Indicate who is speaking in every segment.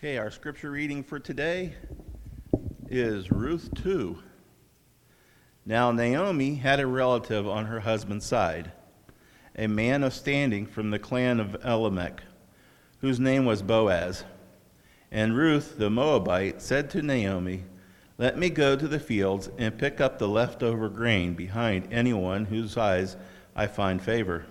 Speaker 1: Okay, our scripture reading for today is Ruth 2. Now Naomi had a relative on her husband's side, a man of standing from the clan of Elimelech, whose name was Boaz. And Ruth the Moabite said to Naomi, "Let me go to the fields and pick up the leftover grain behind anyone whose eyes I find favor."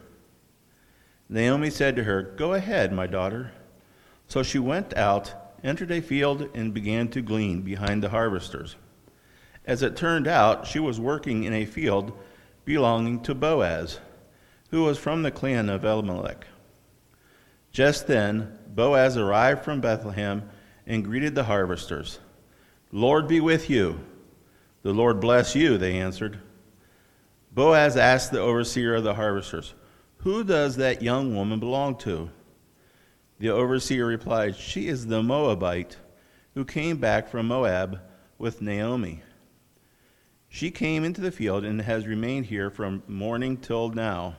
Speaker 1: Naomi said to her, "Go ahead, my daughter." So she went out, entered a field, and began to glean behind the harvesters. As it turned out, she was working in a field belonging to Boaz, who was from the clan of Elimelech. Just then, Boaz arrived from Bethlehem and greeted the harvesters. "The Lord be with you." "The Lord bless you," they answered. Boaz asked the overseer of the harvesters, "Who does that young woman belong to?" The overseer replied, "She is the Moabite who came back from Moab with Naomi. She came into the field and has remained here from morning till now,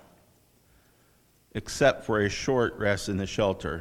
Speaker 1: except for a short rest in the shelter."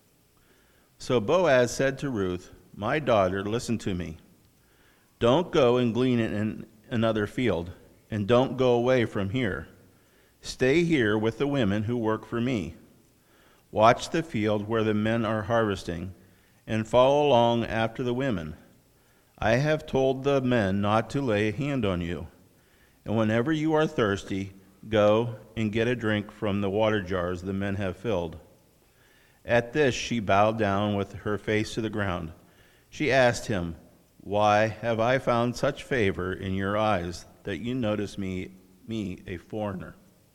Speaker 1: So Boaz said to Ruth, "My daughter, listen to me. Don't go and glean in another field, and don't go away from here. Stay here with the women who work for me. Watch the field where the men are harvesting, and follow along after the women. I have told the men not to lay a hand on you. And whenever you are thirsty, go and get a drink from the water jars the men have filled." At this she bowed down with her face to the ground. She asked him, "Why have I found such favor in your eyes that you notice me, a foreigner?"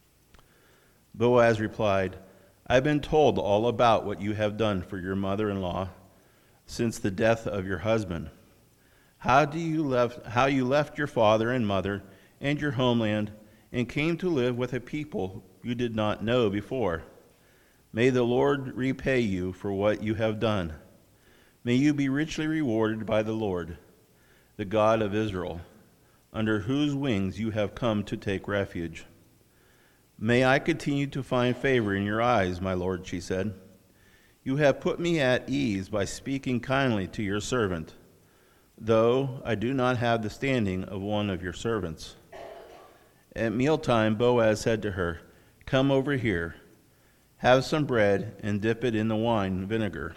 Speaker 1: Boaz replied, "I've been told all about what you have done for your mother-in-law since the death of your husband. How you left your father and mother and your homeland and came to live with a people you did not know before. May the Lord repay you for what you have done. May you be richly rewarded by the Lord, the God of Israel, under whose wings you have come to take refuge. May I continue to find favor in your eyes, my lord," she said. "You have put me at ease by speaking kindly to your servant, though I do not have the standing of one of your servants." At mealtime, Boaz said to her, "Come over here. Have some bread and dip it in the wine vinegar."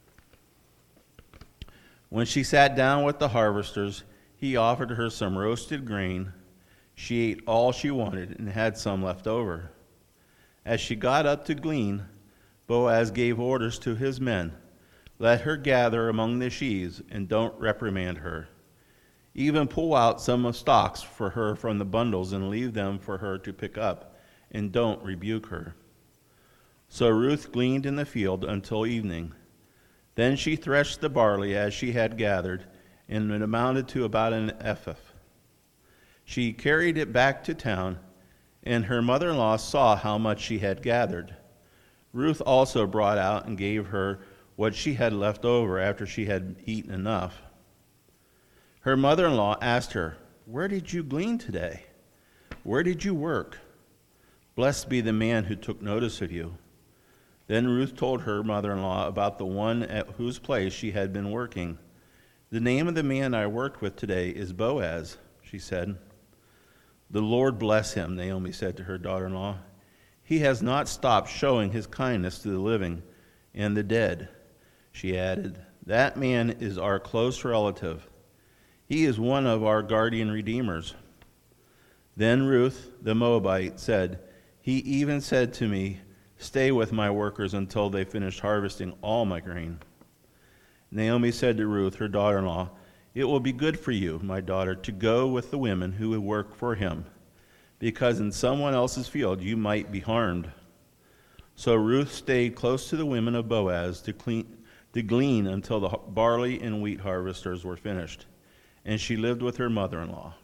Speaker 1: When she sat down with the harvesters, he offered her some roasted grain. She ate all she wanted and had some left over. As she got up to glean, Boaz gave orders to his men, "Let her gather among the sheaves and don't reprimand her. Even pull out some of stalks for her from the bundles and leave them for her to pick up, and don't rebuke her." So Ruth gleaned in the field until evening. Then she threshed the barley as she had gathered, and it amounted to about an ephah. She carried it back to town, and her mother-in-law saw how much she had gathered. Ruth also brought out and gave her what she had left over after she had eaten enough. Her mother-in-law asked her, "Where did you glean today? Where did you work? Blessed be the man who took notice of you." Then Ruth told her mother-in-law about the one at whose place she had been working. "The name of the man I worked with today is Boaz," she said. "The Lord bless him," Naomi said to her daughter-in-law. "He has not stopped showing his kindness to the living and the dead." She added, "That man is our close relative. He is one of our guardian redeemers." Then Ruth, the Moabite, said, "He even said to me, 'Stay with my workers until they finish harvesting all my grain.'" Naomi said to Ruth, her daughter-in-law, "It will be good for you, my daughter, to go with the women who work for him, because in someone else's field you might be harmed." So Ruth stayed close to the women of Boaz to glean until the barley and wheat harvesters were finished, and she lived with her mother-in-law.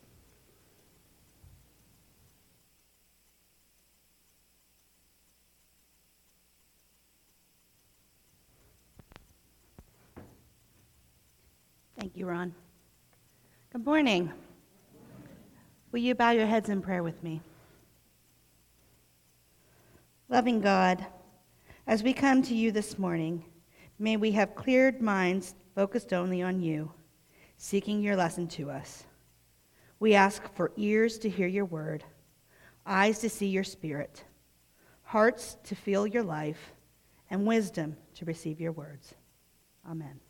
Speaker 2: Thank you, Ron. Good morning. Will you bow your heads in prayer with me? Loving God, as we come to you this morning, May we have cleared minds focused only on you, seeking your lesson to us. We ask for ears to hear your word, eyes to see your spirit, hearts to feel your life, and wisdom to receive your words. Amen.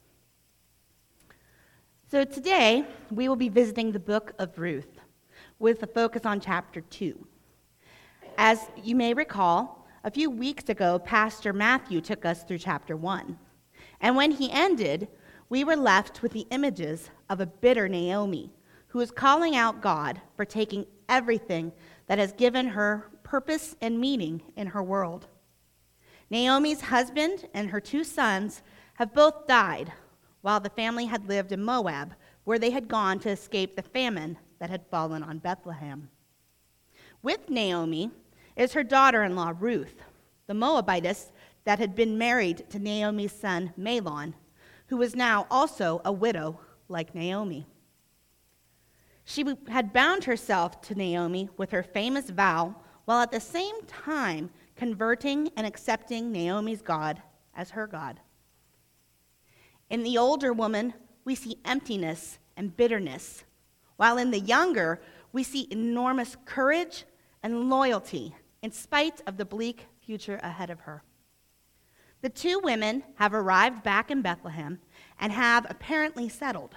Speaker 2: So today, we will be visiting the book of Ruth with a focus on chapter 2. As you may recall, a few weeks ago, Pastor Matthew took us through chapter 1. And when he ended, we were left with the images of a bitter Naomi who is calling out God for taking everything that has given her purpose and meaning in her world. Naomi's husband and her 2 sons have both died while the family had lived in Moab, where they had gone to escape the famine that had fallen on Bethlehem. With Naomi is her daughter-in-law Ruth, the Moabitess that had been married to Naomi's son Mahlon, who was now also a widow like Naomi. She had bound herself to Naomi with her famous vow, while at the same time converting and accepting Naomi's God as her God. In the older woman, we see emptiness and bitterness, while in the younger, we see enormous courage and loyalty in spite of the bleak future ahead of her. The 2 women have arrived back in Bethlehem and have apparently settled.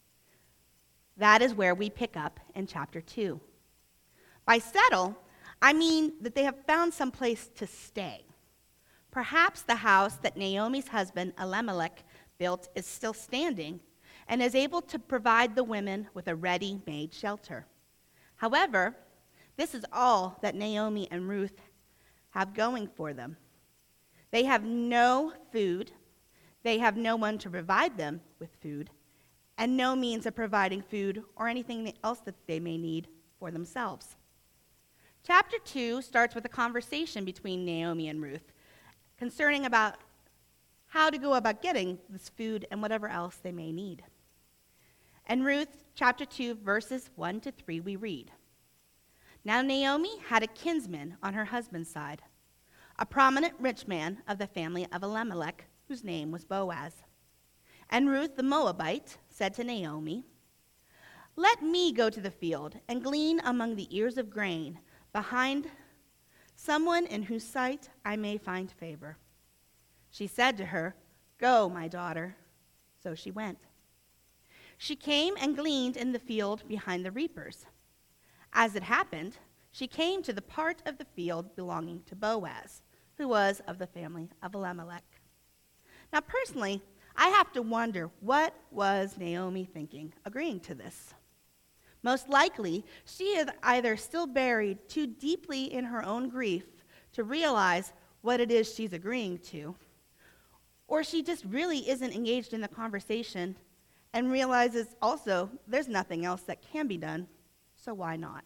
Speaker 2: That is where we pick up in chapter 2. By settle, I mean that they have found some place to stay. Perhaps the house that Naomi's husband Elimelech built is still standing and is able to provide the women with a ready-made shelter. However, this is all that Naomi and Ruth have going for them. They have no food, they have no one to provide them with food, and no means of providing food or anything else that they may need for themselves. Chapter 2 starts with a conversation between Naomi and Ruth concerning about how to go about getting this food and whatever else they may need. In Ruth chapter 2, verses 1 to 3, we read, "Now Naomi had a kinsman on her husband's side, a prominent rich man of the family of Elimelech, whose name was Boaz. And Ruth the Moabite said to Naomi, 'Let me go to the field and glean among the ears of grain behind someone in whose sight I may find favor.' She said to her, 'Go, my daughter.' So she went. She came and gleaned in the field behind the reapers. As it happened, she came to the part of the field belonging to Boaz, who was of the family of Elimelech." Now, personally, I have to wonder, what was Naomi thinking, agreeing to this? Most likely, she is either still buried too deeply in her own grief to realize what it is she's agreeing to, or she just really isn't engaged in the conversation and realizes also there's nothing else that can be done, so why not?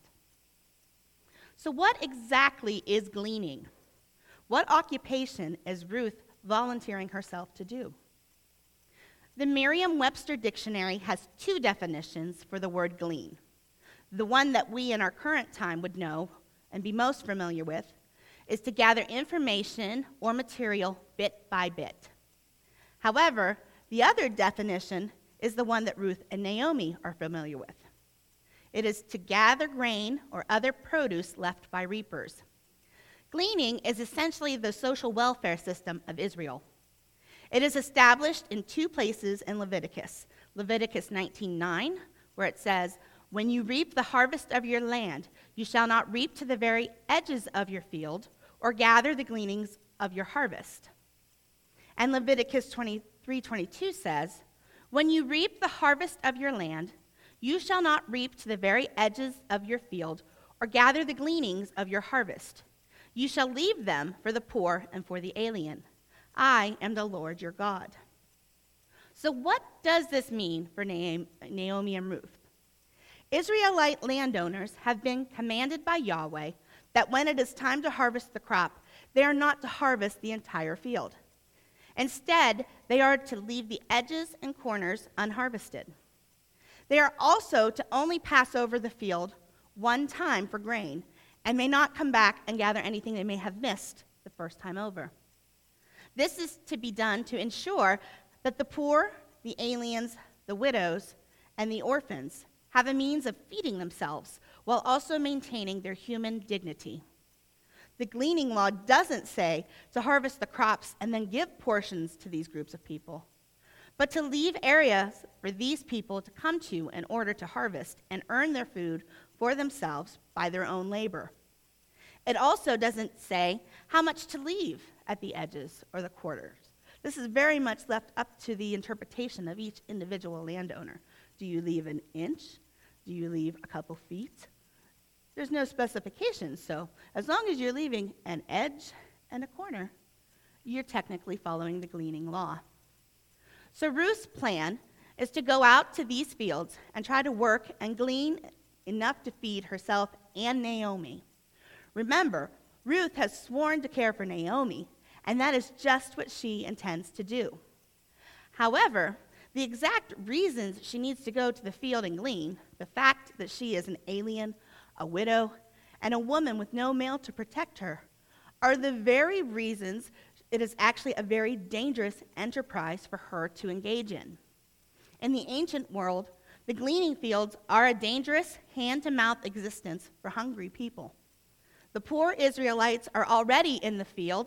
Speaker 2: So what exactly is gleaning? What occupation is Ruth volunteering herself to do? The Merriam-Webster dictionary has 2 definitions for the word glean. The one that we in our current time would know and be most familiar with is to gather information or material bit by bit. However, the other definition is the one that Ruth and Naomi are familiar with. It is to gather grain or other produce left by reapers. Gleaning is essentially the social welfare system of Israel. It is established in 2 places in Leviticus. Leviticus 19:9, where it says, "When you reap the harvest of your land, you shall not reap to the very edges of your field or gather the gleanings of your harvest." And Leviticus 23:22 says, "When you reap the harvest of your land, you shall not reap to the very edges of your field or gather the gleanings of your harvest. You shall leave them for the poor and for the alien. I am the Lord your God." So what does this mean for Naomi and Ruth? Israelite landowners have been commanded by Yahweh that when it is time to harvest the crop, they are not to harvest the entire field. Instead, they are to leave the edges and corners unharvested. They are also to only pass over the field one time for grain and may not come back and gather anything they may have missed the first time over. This is to be done to ensure that the poor, the aliens, the widows, and the orphans have a means of feeding themselves while also maintaining their human dignity. The gleaning law doesn't say to harvest the crops and then give portions to these groups of people, but to leave areas for these people to come to in order to harvest and earn their food for themselves by their own labor. It also doesn't say how much to leave at the edges or the quarters. This is very much left up to the interpretation of each individual landowner. Do you leave an inch? Do you leave a couple feet? There's no specifications, so as long as you're leaving an edge and a corner, you're technically following the gleaning law. So Ruth's plan is to go out to these fields and try to work and glean enough to feed herself and Naomi. Remember, Ruth has sworn to care for Naomi, and that is just what she intends to do. However, the exact reasons she needs to go to the field and glean, the fact that she is an alien, a widow, and a woman with no male to protect her, are the very reasons it is actually a very dangerous enterprise for her to engage in. In the ancient world, the gleaning fields are a dangerous hand-to-mouth existence for hungry people. The poor Israelites are already in the field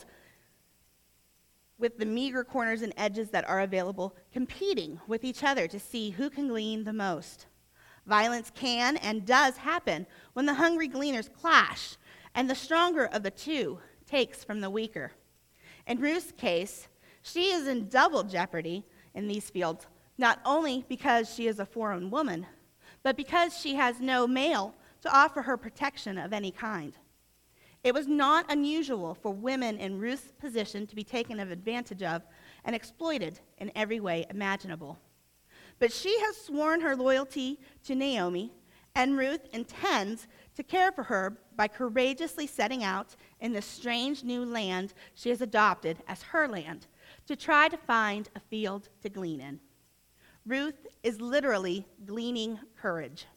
Speaker 2: with the meager corners and edges that are available, competing with each other to see who can glean the most. Violence can and does happen when the hungry gleaners clash, and the stronger of the two takes from the weaker. In Ruth's case, she is in double jeopardy in these fields, not only because she is a foreign woman, but because she has no male to offer her protection of any kind. It was not unusual for women in Ruth's position to be taken advantage of and exploited in every way imaginable. But she has sworn her loyalty to Naomi, and Ruth intends to care for her by courageously setting out in the strange new land she has adopted as her land to try to find a field to glean in. Ruth is literally gleaning courage.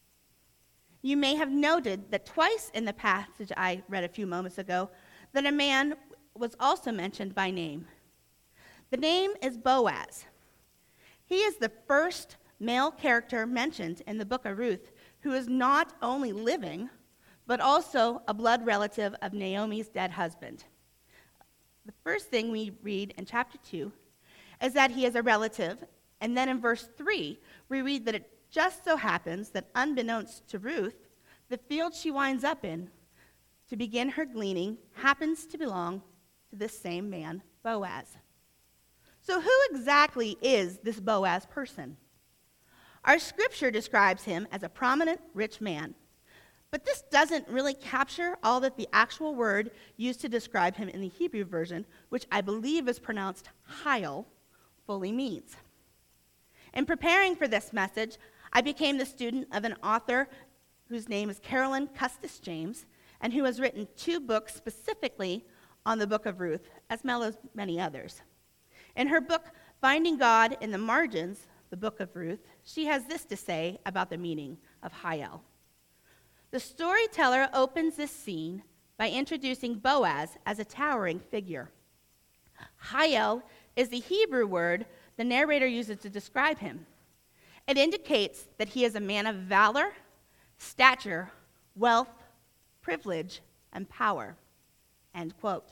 Speaker 2: You may have noted that twice in the passage I read a few moments ago that a man was also mentioned by name. The name is Boaz. He is the first male character mentioned in the book of Ruth who is not only living, but also a blood relative of Naomi's dead husband. The first thing we read in chapter 2 is that he is a relative, and then in verse 3, we read that it just so happens that unbeknownst to Ruth, the field she winds up in to begin her gleaning happens to belong to this same man, Boaz. So who exactly is this Boaz person? Our scripture describes him as a prominent, rich man. But this doesn't really capture all that the actual word used to describe him in the Hebrew version, which I believe is pronounced Hayel, fully means. In preparing for this message, I became the student of an author whose name is Carolyn Custis James, and who has written 2 books specifically on the book of Ruth, as well as many others. In her book, Finding God in the Margins, the book of Ruth, she has this to say about the meaning of Hayel. The storyteller opens this scene by introducing Boaz as a towering figure. Hayel is the Hebrew word the narrator uses to describe him. It indicates that he is a man of valor, stature, wealth, privilege, and power. End quote.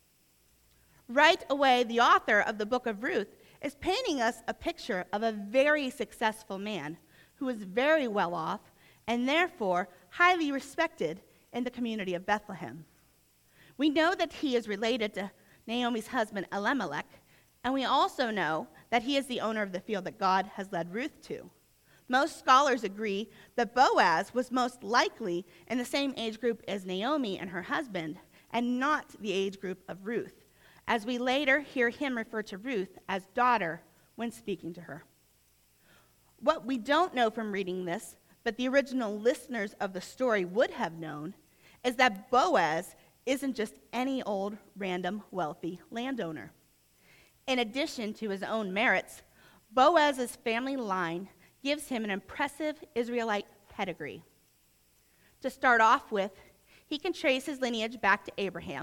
Speaker 2: Right away, the author of the book of Ruth is painting us a picture of a very successful man who is very well off and therefore highly respected in the community of Bethlehem. We know that he is related to Naomi's husband Elimelech, and we also know that he is the owner of the field that God has led Ruth to. Most scholars agree that Boaz was most likely in the same age group as Naomi and her husband, and not the age group of Ruth, as we later hear him refer to Ruth as daughter when speaking to her. What we don't know from reading this, but the original listeners of the story would have known, is that Boaz isn't just any old, random, wealthy landowner. In addition to his own merits, Boaz's family line gives him an impressive Israelite pedigree. To start off with, he can trace his lineage back to Abraham,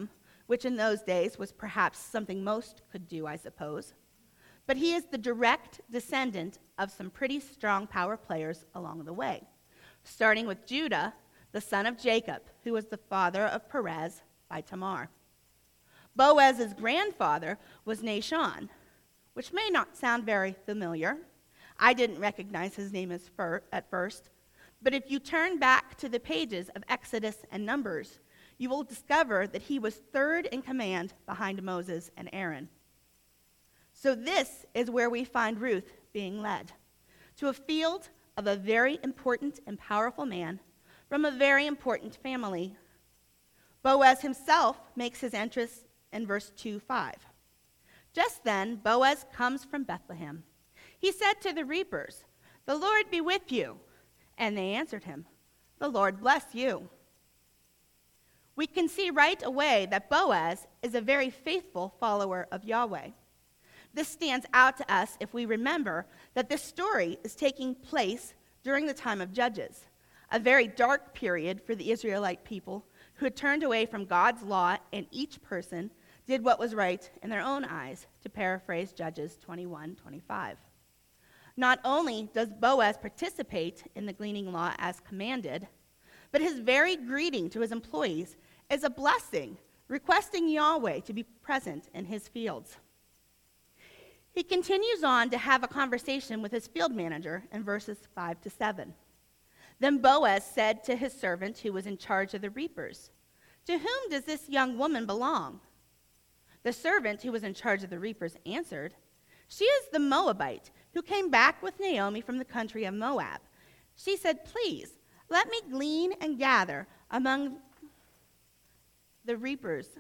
Speaker 2: which in those days was perhaps something most could do, I suppose. But he is the direct descendant of some pretty strong power players along the way, starting with Judah, the son of Jacob, who was the father of Perez by Tamar. Boaz's grandfather was Nahshon, which may not sound very familiar. I didn't recognize his name at first, but if you turn back to the pages of Exodus and Numbers, you will discover that he was third in command behind Moses and Aaron. So this is where we find Ruth being led to a field of a very important and powerful man from a very important family. Boaz himself makes his entrance in verse 2:5. Just then, Boaz comes from Bethlehem. He said to the reapers, "The Lord be with you." And they answered him, "The Lord bless you." We can see right away that Boaz is a very faithful follower of Yahweh. This stands out to us if we remember that this story is taking place during the time of Judges, a very dark period for the Israelite people who had turned away from God's law, and each person did what was right in their own eyes, to paraphrase Judges 21:25. Not only does Boaz participate in the gleaning law as commanded, but his very greeting to his employees is a blessing, requesting Yahweh to be present in his fields. He continues on to have a conversation with his field manager in verses 5-7. Then Boaz said to his servant who was in charge of the reapers, "To whom does this young woman belong?" The servant who was in charge of the reapers answered, "She is the Moabite who came back with Naomi from the country of Moab. She said, 'Please, let me glean and gather among the reapers.'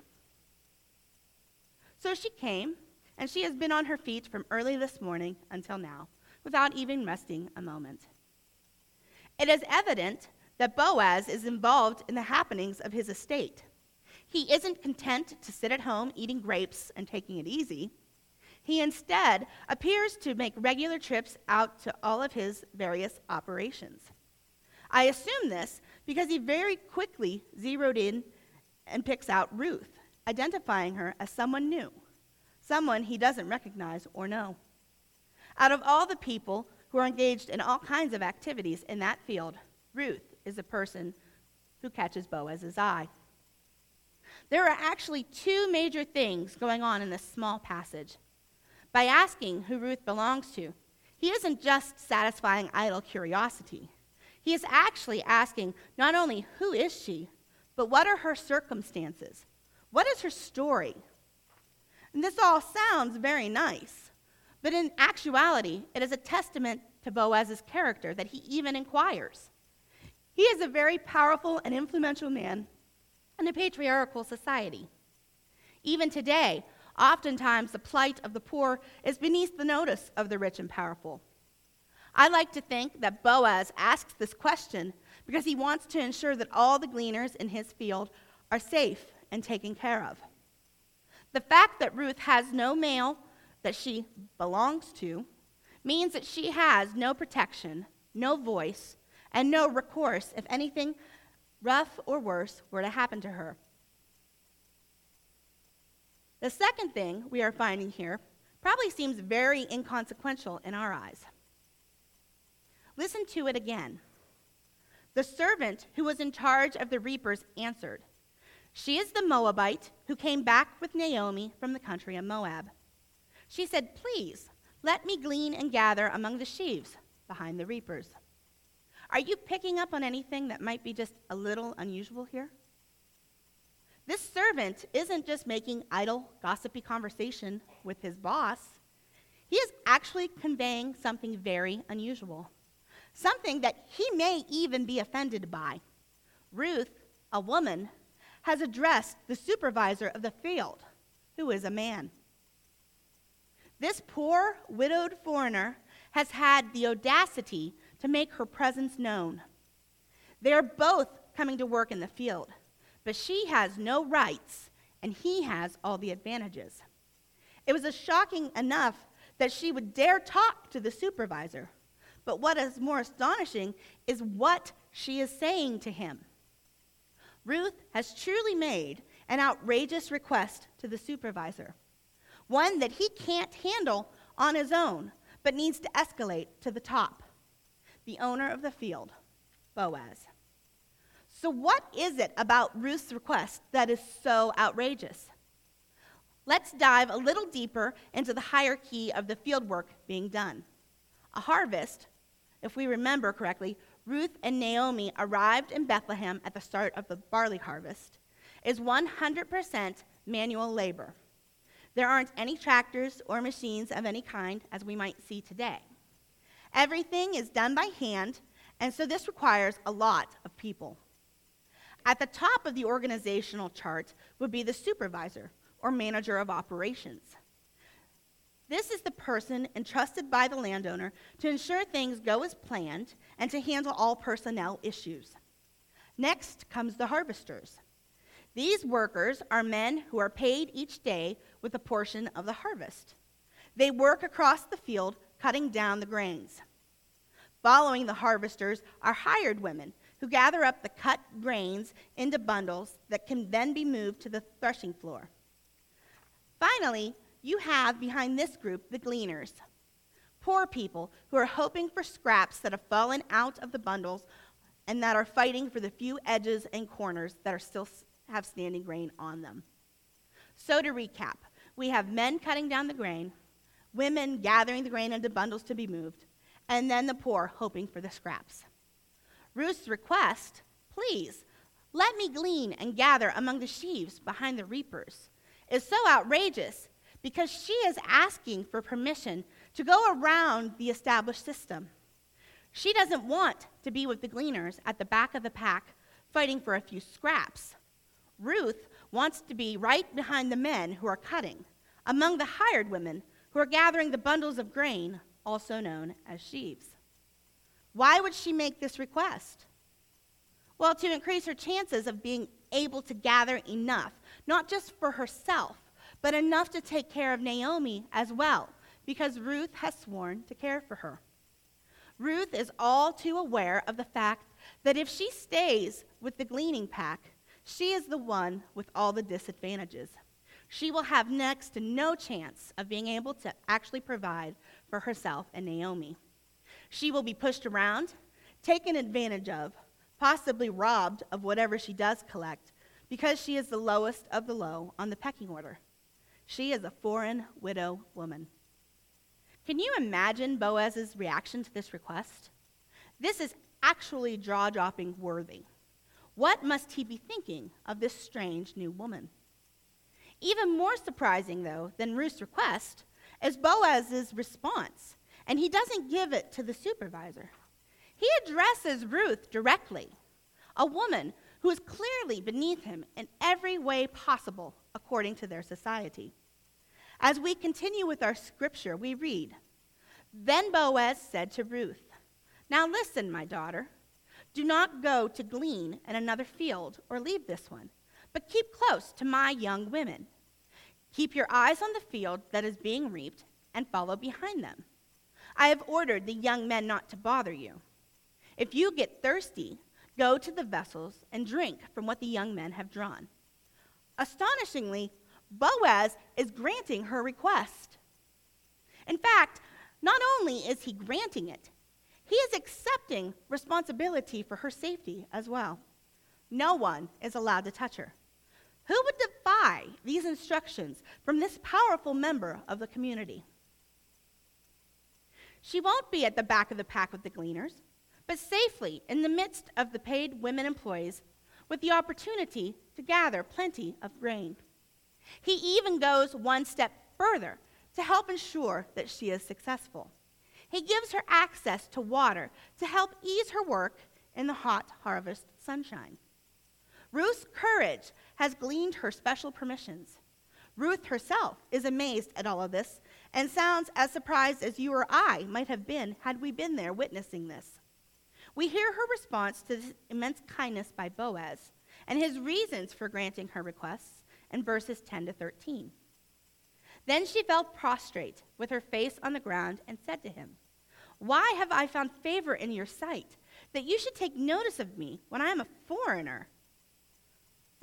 Speaker 2: So she came, and she has been on her feet from early this morning until now, without even resting a moment." It is evident that Boaz is involved in the happenings of his estate. He isn't content to sit at home eating grapes and taking it easy. He instead appears to make regular trips out to all of his various operations. I assume this because he very quickly zeroed in and picks out Ruth, identifying her as someone new, someone he doesn't recognize or know. Out of all the people who are engaged in all kinds of activities in that field, Ruth is the person who catches Boaz's eye. There are actually two major things going on in this small passage. By asking who Ruth belongs to, he isn't just satisfying idle curiosity. He is actually asking not only who is she, but what are her circumstances? What is her story? And this all sounds very nice, but in actuality, it is a testament to Boaz's character that he even inquires. He is a very powerful and influential man in a patriarchal society. Even today, oftentimes the plight of the poor is beneath the notice of the rich and powerful. I like to think that Boaz asks this question because he wants to ensure that all the gleaners in his field are safe and taken care of. The fact that Ruth has no male that she belongs to means that she has no protection, no voice, and no recourse if anything rough or worse were to happen to her. The second thing we are finding here probably seems very inconsequential in our eyes. Listen to it again. The servant who was in charge of the reapers answered, "She is the Moabite who came back with Naomi from the country of Moab. She said, 'Please, let me glean and gather among the sheaves behind the reapers.'" Are you picking up on anything that might be just a little unusual here? This servant isn't just making idle, gossipy conversation with his boss. He is actually conveying something very unusual, something that he may even be offended by. Ruth, a woman, has addressed the supervisor of the field, who is a man. This poor, widowed foreigner has had the audacity to make her presence known. They are both coming to work in the field, but she has no rights, and he has all the advantages. It was shocking enough that she would dare talk to the supervisor, but what is more astonishing is what she is saying to him. Ruth has truly made an outrageous request to the supervisor, one that he can't handle on his own, but needs to escalate to the top, the owner of the field, Boaz. So what is it about Ruth's request that is so outrageous? Let's dive a little deeper into the hierarchy of the field work being done. A harvest, if we remember correctly, Ruth and Naomi arrived in Bethlehem at the start of the barley harvest, is 100% manual labor. There aren't any tractors or machines of any kind as we might see today. Everything is done by hand, and so this requires a lot of people. At the top of the organizational chart would be the supervisor or manager of operations. This is the person entrusted by the landowner to ensure things go as planned and to handle all personnel issues. Next comes the harvesters. These workers are men who are paid each day with a portion of the harvest. They work across the field, cutting down the grains. Following the harvesters are hired women who gather up the cut grains into bundles that can then be moved to the threshing floor. Finally, you have behind this group the gleaners, poor people who are hoping for scraps that have fallen out of the bundles and that are fighting for the few edges and corners that are still have standing grain on them. So to recap, we have men cutting down the grain, women gathering the grain into bundles to be moved, and then the poor hoping for the scraps. Ruth's request, please, let me glean and gather among the sheaves behind the reapers, is so outrageous because she is asking for permission to go around the established system. She doesn't want to be with the gleaners at the back of the pack fighting for a few scraps. Ruth wants to be right behind the men who are cutting, among the hired women who are gathering the bundles of grain, also known as sheaves. Why would she make this request? Well, to increase her chances of being able to gather enough, not just for herself, but enough to take care of Naomi as well, because Ruth has sworn to care for her. Ruth is all too aware of the fact that if she stays with the gleaning pack, she is the one with all the disadvantages. She will have next to no chance of being able to actually provide for herself and Naomi. She will be pushed around, taken advantage of, possibly robbed of whatever she does collect, because she is the lowest of the low on the pecking order. She is a foreign widow woman. Can you imagine Boaz's reaction to this request? This is actually jaw-dropping worthy. What must he be thinking of this strange new woman? Even more surprising, though, than Ruth's request is Boaz's response, and he doesn't give it to the supervisor. He addresses Ruth directly, a woman who is clearly beneath him in every way possible according to their society. As we continue with our scripture, we read, "Then Boaz said to Ruth, 'Now listen, my daughter. Do not go to glean in another field or leave this one, but keep close to my young women. Keep your eyes on the field that is being reaped and follow behind them. I have ordered the young men not to bother you. If you get thirsty, go to the vessels and drink from what the young men have drawn.'" Astonishingly, Boaz is granting her request. In fact, not only is he granting it, he is accepting responsibility for her safety as well. No one is allowed to touch her. Who would defy these instructions from this powerful member of the community? She won't be at the back of the pack with the gleaners, but safely in the midst of the paid women employees with the opportunity to gather plenty of grain. He even goes one step further to help ensure that she is successful. He gives her access to water to help ease her work in the hot harvest sunshine. Ruth's courage has gleaned her special permissions. Ruth herself is amazed at all of this and sounds as surprised as you or I might have been had we been there witnessing this. We hear her response to this immense kindness by Boaz and his reasons for granting her requests in verses 10 to 13. Then she fell prostrate with her face on the ground and said to him, "Why have I found favor in your sight, that you should take notice of me when I am a foreigner?"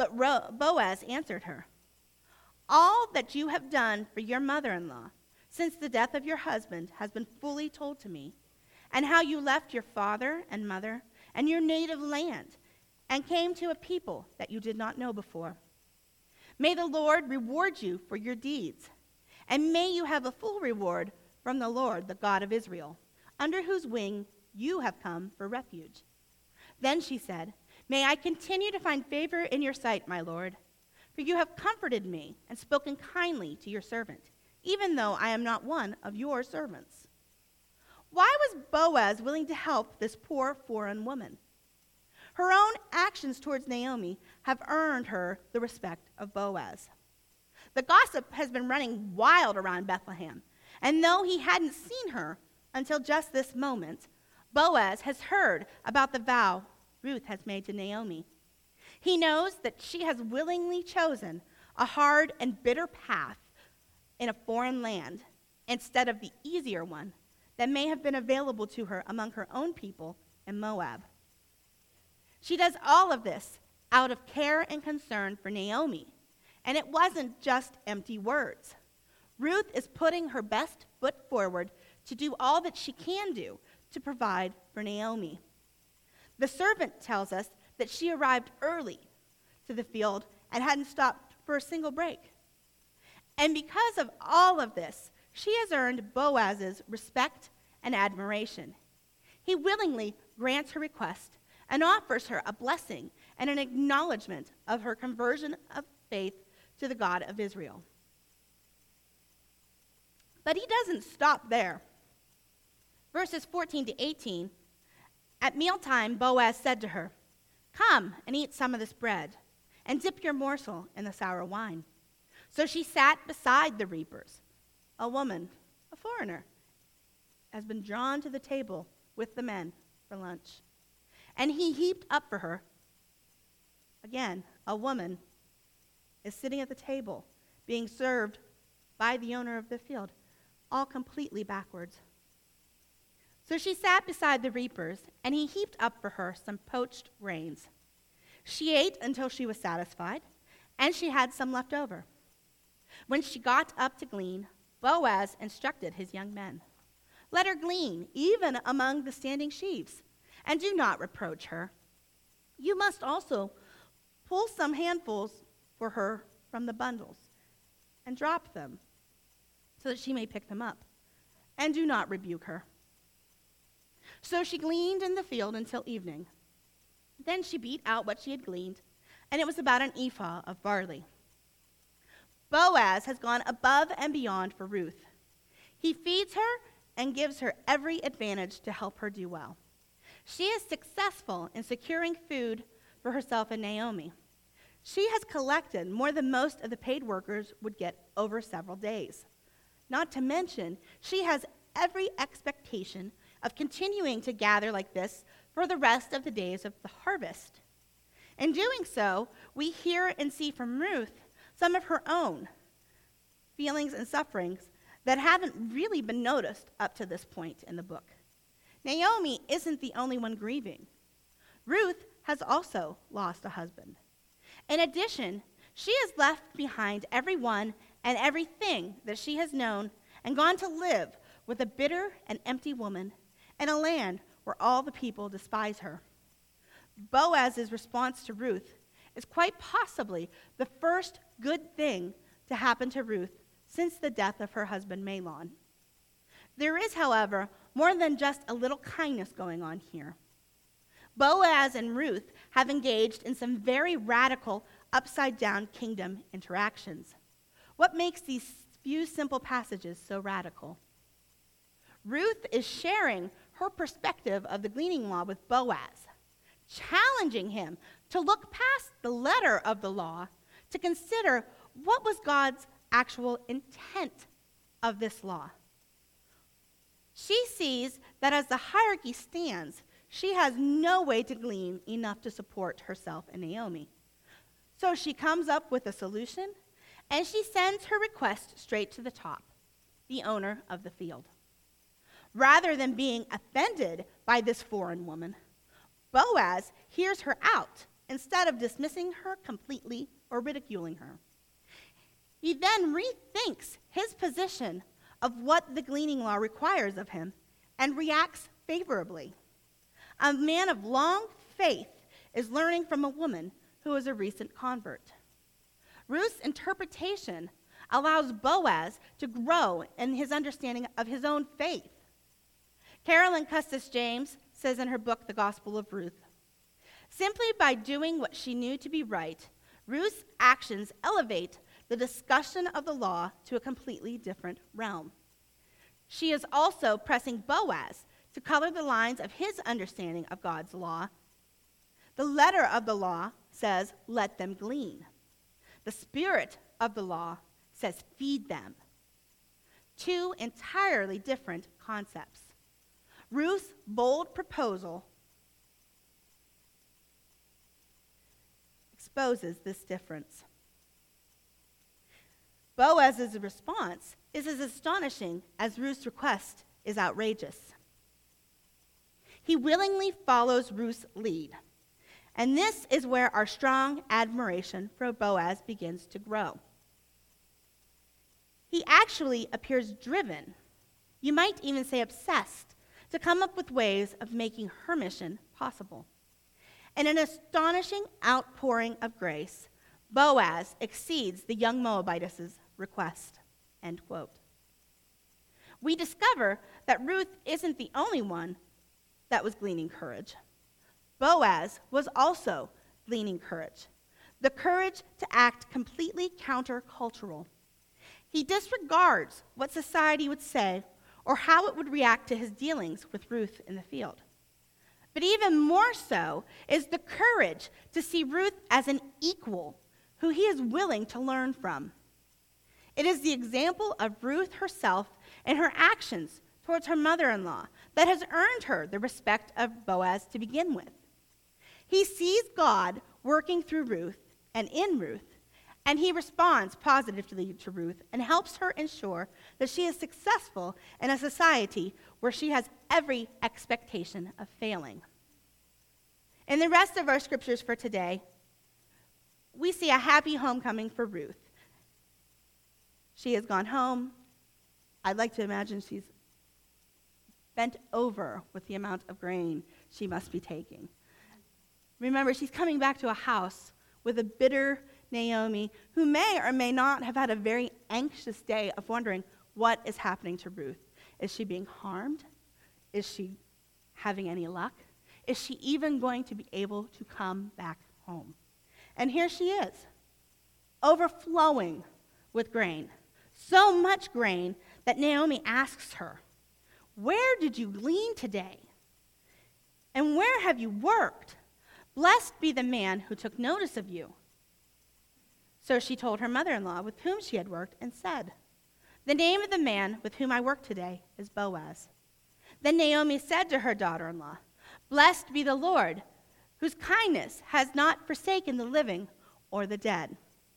Speaker 2: But Boaz answered her, "All that you have done for your mother-in-law since the death of your husband has been fully told to me, and how you left your father and mother and your native land and came to a people that you did not know before. May the Lord reward you for your deeds, and may you have a full reward from the Lord, the God of Israel, under whose wing you have come for refuge." Then she said, "May I continue to find favor in your sight, my Lord, for you have comforted me and spoken kindly to your servant, even though I am not one of your servants." Why was Boaz willing to help this poor foreign woman? Her own actions towards Naomi have earned her the respect of Boaz. The gossip has been running wild around Bethlehem, and though he hadn't seen her until just this moment, Boaz has heard about the vow Ruth has made to Naomi. He knows that she has willingly chosen a hard and bitter path in a foreign land instead of the easier one that may have been available to her among her own people in Moab. She does all of this out of care and concern for Naomi, and it wasn't just empty words. Ruth is putting her best foot forward to do all that she can do to provide for Naomi. The servant tells us that she arrived early to the field and hadn't stopped for a single break. And because of all of this, she has earned Boaz's respect and admiration. He willingly grants her request and offers her a blessing and an acknowledgement of her conversion of faith to the God of Israel. But he doesn't stop there. Verses 14 to 18, at mealtime, Boaz said to her, "Come and eat some of this bread, and dip your morsel in the sour wine." So she sat beside the reapers. A woman, a foreigner, has been drawn to the table with the men for lunch. And he heaped up for her. Again, a woman is sitting at the table, being served by the owner of the field, all completely backwards. So she sat beside the reapers, and he heaped up for her some poached grains. She ate until she was satisfied, and she had some left over. When she got up to glean, Boaz instructed his young men, "Let her glean, even among the standing sheaves, and do not reproach her. You must also pull some handfuls for her from the bundles, and drop them, so that she may pick them up, and do not rebuke her." So she gleaned in the field until evening. Then she beat out what she had gleaned, and it was about an ephah of barley. Boaz has gone above and beyond for Ruth. He feeds her and gives her every advantage to help her do well. She is successful in securing food for herself and Naomi. She has collected more than most of the paid workers would get over several days. Not to mention, she has every expectation of continuing to gather like this for the rest of the days of the harvest. In doing so, we hear and see from Ruth some of her own feelings and sufferings that haven't really been noticed up to this point in the book. Naomi isn't the only one grieving. Ruth has also lost a husband. In addition, she has left behind everyone and everything that she has known and gone to live with a bitter and empty woman in a land where all the people despise her. Boaz's response to Ruth is quite possibly the first good thing to happen to Ruth since the death of her husband Mahlon. There is, however, more than just a little kindness going on here. Boaz and Ruth have engaged in some very radical, upside-down kingdom interactions. What makes these few simple passages so radical? Ruth is sharing her perspective of the gleaning law with Boaz, challenging him to look past the letter of the law to consider what was God's actual intent of this law. She sees that as the hierarchy stands, she has no way to glean enough to support herself and Naomi. So she comes up with a solution, and she sends her request straight to the top, the owner of the field. Rather than being offended by this foreign woman, Boaz hears her out instead of dismissing her completely or ridiculing her. He then rethinks his position of what the gleaning law requires of him and reacts favorably. A man of long faith is learning from a woman who is a recent convert. Ruth's interpretation allows Boaz to grow in his understanding of his own faith. Carolyn Custis James says in her book, The Gospel of Ruth, simply by doing what she knew to be right, Ruth's actions elevate the discussion of the law to a completely different realm. She is also pressing Boaz to color the lines of his understanding of God's law. The letter of the law says, let them glean. The spirit of the law says, feed them. Two entirely different concepts. Ruth's bold proposal exposes this difference. Boaz's response is as astonishing as Ruth's request is outrageous. He willingly follows Ruth's lead. And this is where our strong admiration for Boaz begins to grow. He actually appears driven, you might even say obsessed, to come up with ways of making her mission possible. In an astonishing outpouring of grace, Boaz exceeds the young Moabitess' request, end quote. We discover that Ruth isn't the only one that was gleaning courage. Boaz was also gleaning courage, the courage to act completely countercultural. He disregards what society would say or how it would react to his dealings with Ruth in the field. But even more so is the courage to see Ruth as an equal who he is willing to learn from. It is the example of Ruth herself and her actions towards her mother-in-law that has earned her the respect of Boaz to begin with. He sees God working through Ruth and in Ruth, and he responds positively to Ruth and helps her ensure that she is successful in a society where she has every expectation of failing. In the rest of our scriptures for today, we see a happy homecoming for Ruth. She has gone home. I'd like to imagine she's bent over with the amount of grain she must be taking. Remember, she's coming back to a house with a bitter Naomi who may or may not have had a very anxious day of wondering what is happening to Ruth. Is she being harmed? Is she having any luck? Is she even going to be able to come back home? And here she is, overflowing with grain. So much grain that Naomi asks her, "Where did you glean today? And where have you worked? Blessed be the man who took notice of you." So she told her mother-in-law with whom she had worked and said, "The name of the man with whom I work today is Boaz." Then Naomi said to her daughter-in-law, "Blessed be the Lord, whose kindness has not forsaken the living or the dead."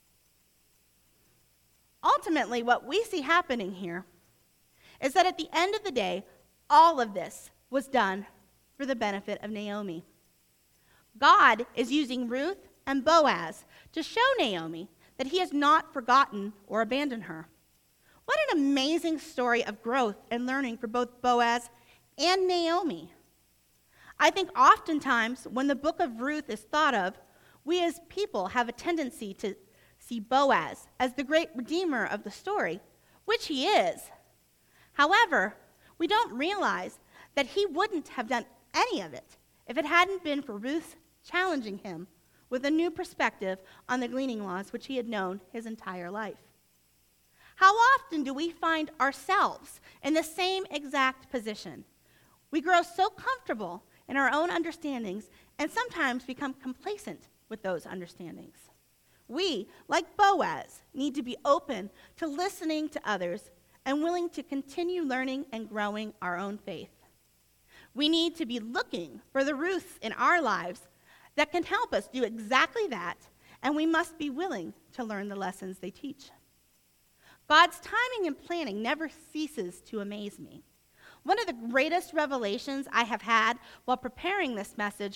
Speaker 2: Ultimately, what we see happening here is that at the end of the day, all of this was done for the benefit of Naomi. God is using Ruth and Boaz to show Naomi that he has not forgotten or abandoned her. What an amazing story of growth and learning for both Boaz and Naomi. I think oftentimes when the book of Ruth is thought of, we as people have a tendency to see Boaz as the great redeemer of the story, which he is. However, we don't realize that he wouldn't have done any of it if it hadn't been for Ruth challenging him with a new perspective on the gleaning laws which he had known his entire life. How often do we find ourselves in the same exact position? We grow so comfortable in our own understandings and sometimes become complacent with those understandings. We, like Boaz, need to be open to listening to others and willing to continue learning and growing our own faith. We need to be looking for the Ruths in our lives that can help us do exactly that, and we must be willing to learn the lessons they teach. God's timing and planning never ceases to amaze me. One of the greatest revelations I have had while preparing this message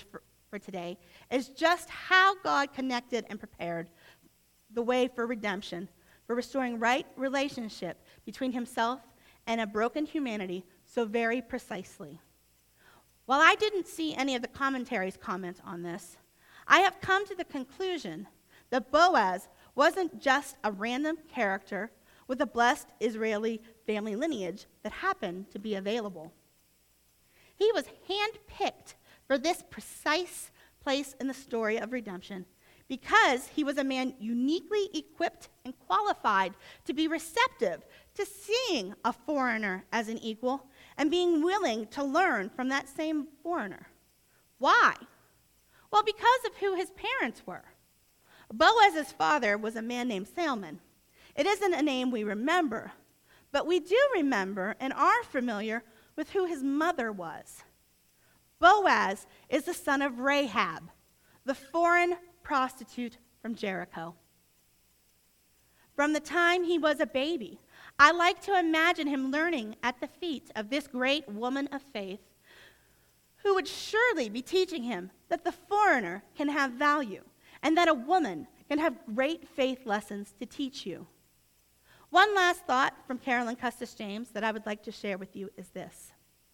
Speaker 2: for today is just how God connected and prepared the way for redemption, for restoring right relationship between himself and a broken humanity so very precisely. While I didn't see any of the commentaries' comments on this, I have come to the conclusion that Boaz wasn't just a random character with a blessed Israeli family lineage that happened to be available. He was handpicked for this precise place in the story of redemption because he was a man uniquely equipped and qualified to be receptive to seeing a foreigner as an equal and being willing to learn from that same foreigner. Why? Well, because of who his parents were. Boaz's father was a man named Salmon. It isn't a name we remember, but we do remember and are familiar with who his mother was. Boaz is the son of Rahab, the foreign prostitute from Jericho. From the time he was a baby, I like to imagine him learning at the feet of this great woman of faith who would surely be teaching him that the foreigner can have value and that a woman can have great faith lessons to teach you. One last thought from Carolyn Custis James that I would like to share with you is this.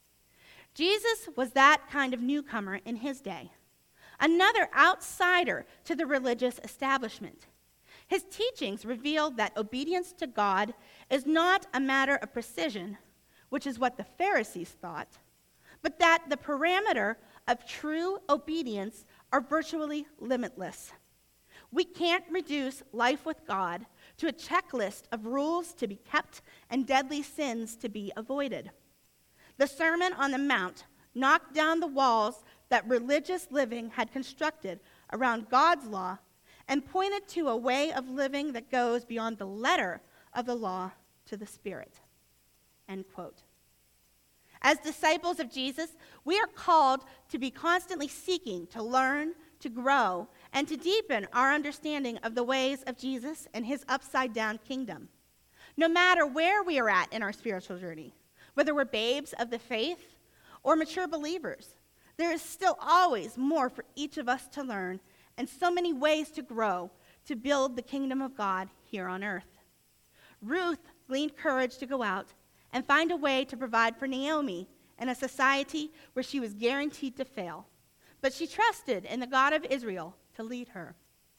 Speaker 2: Jesus was that kind of newcomer in his day, another outsider to the religious establishment. His teachings revealed that obedience to God is not a matter of precision, which is what the Pharisees thought, but that the parameter of true obedience are virtually limitless. We can't reduce life with God to a checklist of rules to be kept and deadly sins to be avoided. The Sermon on the Mount knocked down the walls that religious living had constructed around God's law and pointed to a way of living that goes beyond the letter of the law to the spirit. End quote. As disciples of Jesus, we are called to be constantly seeking to learn, to grow, and to deepen our understanding of the ways of Jesus and his upside-down kingdom. No matter where we are at in our spiritual journey, whether we're babes of the faith or mature believers, there is still always more for each of us to learn and so many ways to grow to build the kingdom of God here on earth. Ruth gleaned courage to go out and find a way to provide for Naomi in a society where she was guaranteed to fail. But she trusted in the God of Israel to lead her.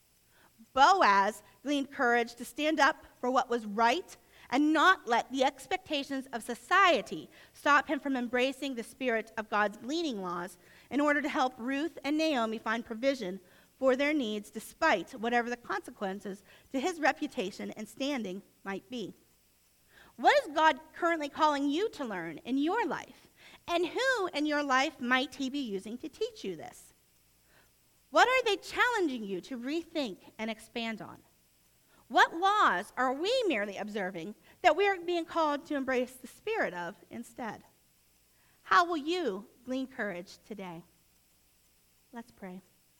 Speaker 2: Boaz gleaned courage to stand up for what was right and not let the expectations of society stop him from embracing the spirit of God's gleaning laws in order to help Ruth and Naomi find provision for their needs despite whatever the consequences to his reputation and standing might be. What is God currently calling you to learn in your life? And who in your life might he be using to teach you this? What are they challenging you to rethink and expand on? What laws are we merely observing that we are being called to embrace the spirit of instead? How will you glean courage today? Let's pray.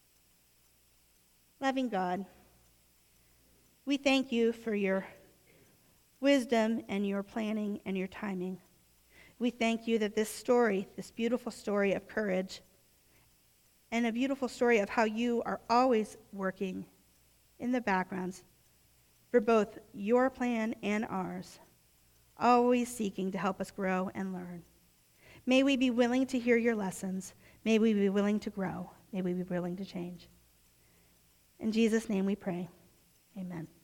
Speaker 2: Loving God, we thank you for your wisdom and your planning and your timing. We thank you that this story, this beautiful story of courage, and a beautiful story of how you are always working in the backgrounds for both your plan and ours, always seeking to help us grow and learn. May we be willing to hear your lessons. May we be willing to grow. May we be willing to change. In Jesus' name we pray. Amen.